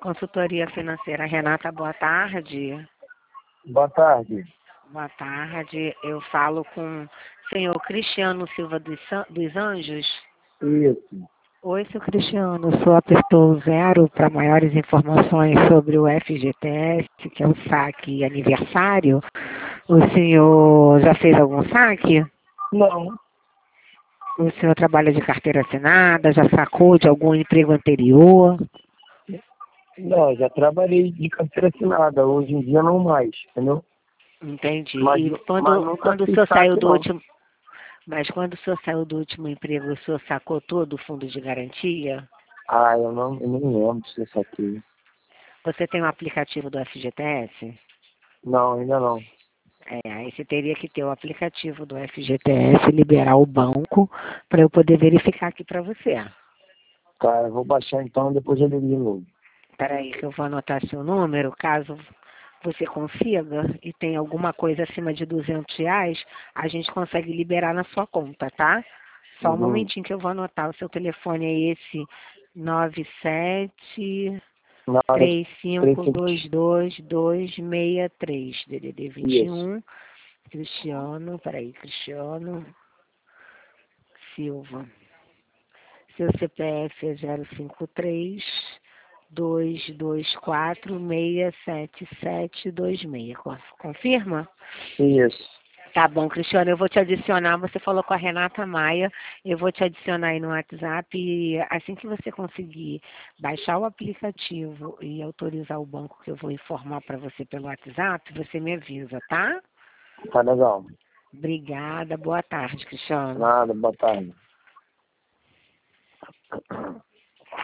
Consultoria Financeira Renata, boa tarde. Boa tarde. Boa tarde. Eu falo com o senhor Cristiano Silva dos Anjos. Isso. Oi, seu Cristiano. O senhor apertou 0 para maiores informações sobre o FGTS, que é o saque aniversário. O senhor já fez algum saque? Não. O senhor trabalha de carteira assinada? Já sacou de algum emprego anterior? Não, já trabalhei de carteira assinada. Hoje em dia não mais, entendeu? Entendi. Mas, E mas nunca quando o fiz senhor saiu saque, do não. último... Mas quando o senhor saiu do último emprego, o senhor sacou todo o fundo de garantia? Ah, eu nem lembro se eu saquei. Você tem um aplicativo do FGTS? Não, ainda não. Aí você teria que ter o aplicativo do FGTS, liberar o banco, para eu poder verificar aqui para você. Tá, eu vou baixar então, depois eu ligo de novo. Espera aí que eu vou anotar seu número, caso você consiga e tem alguma coisa acima de R$ 200, a gente consegue liberar na sua conta, tá? Só um momentinho que eu vou anotar. O seu telefone é esse 97 3522 DDD Isso. 21. Cristiano Silva. Seu CPF é 053 224 67726. Confirma? Isso. Tá bom, Cristiano, eu vou te adicionar. Você falou com a Renata Maia, eu vou te adicionar aí no WhatsApp e assim que você conseguir baixar o aplicativo e autorizar o banco que eu vou informar para você pelo WhatsApp, você me avisa, tá? Tá legal. Obrigada, boa tarde, Cristiano. Nada, boa tarde.